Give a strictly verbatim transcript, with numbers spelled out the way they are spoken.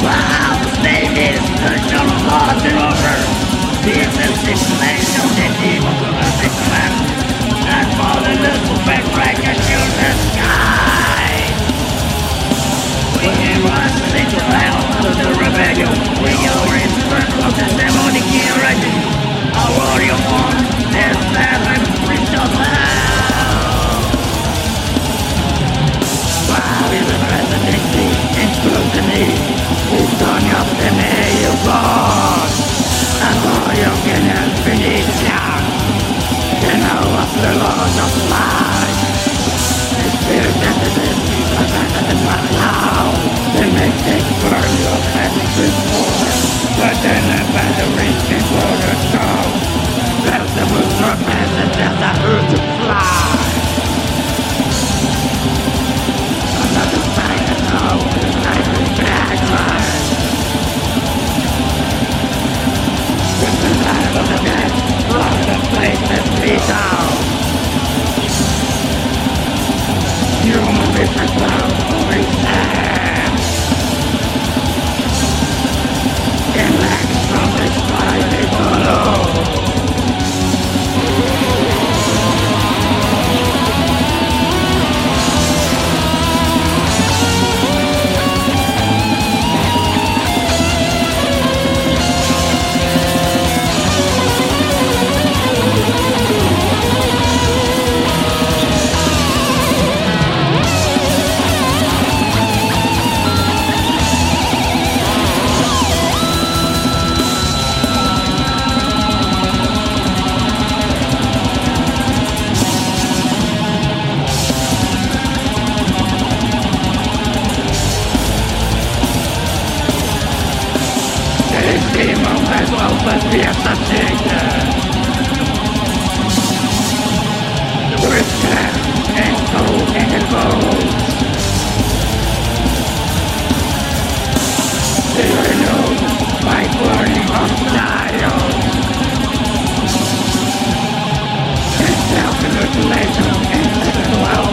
Wow, name is the John Martin over. He's a six-nation and evil to the six man. And for the little bit break and shoot the sky. We give us into hell to the rebellion. We are in front of the demonic hierarchy. Our warrior one is seven prince of hell. Wow, is the presidency and scrutiny. Who's done up the mayor boss? And warrior can help in his young. You know of the laws of life. The spirit that is in the better than my now. They may take burn your head before. But then the batteries can blow the show. There's the moon from and there's the earth to fly. Another fight and now the night is back. With the light of the dead, all the places be down. Human business now, we stand. In legs from the sky they follow. But we have to take them. With them and go and it goes. They renew by burning of dials. And self-mutilation and sexual